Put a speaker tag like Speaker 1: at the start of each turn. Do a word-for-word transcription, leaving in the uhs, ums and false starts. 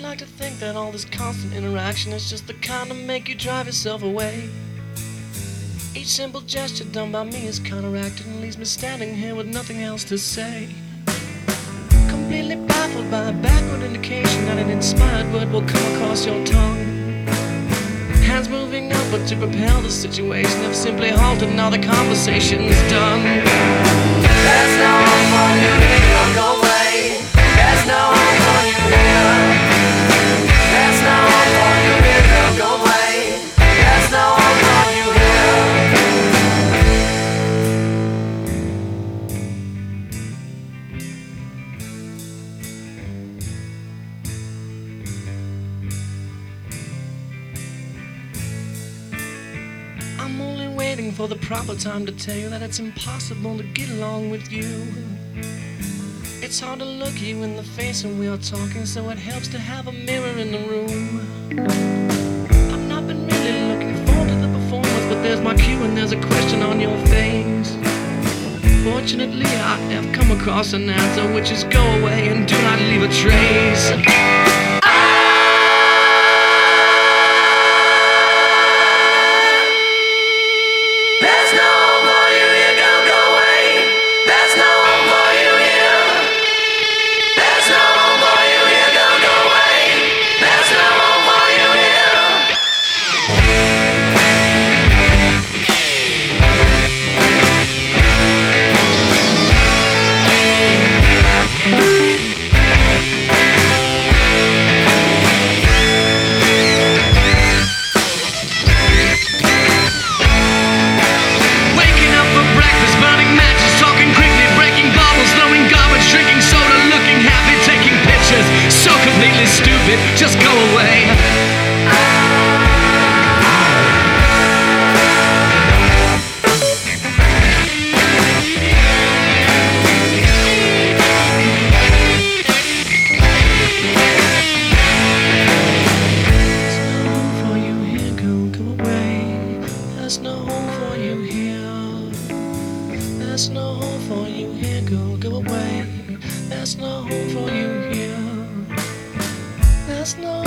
Speaker 1: like to think that all this constant interaction is just the kind to make you drive yourself away. Each simple gesture done by me is counteracted and leaves me standing here with nothing else to say. Completely baffled by a backward indication that an inspired word will come across your tongue. Hands moving up, but to propel the situation have simply halted, now the conversation's done. There's no hope for you here, go away. There's no hope for you here. There's no hope for you here, go away. There's no hope for you here. I'm only waiting for the proper time to tell you that it's impossible to get along with you. It's hard to look you in the face when we are talking, so it helps to have a mirror in the room. I've not been really looking forward to the performance, but there's my cue and there's a question on your face. Fortunately, I have come across an answer, which is go away and do not leave a trace. Stupid, just go away. There's no home for you here, there's no home for you here, go, go away. There's no home for you here. There's no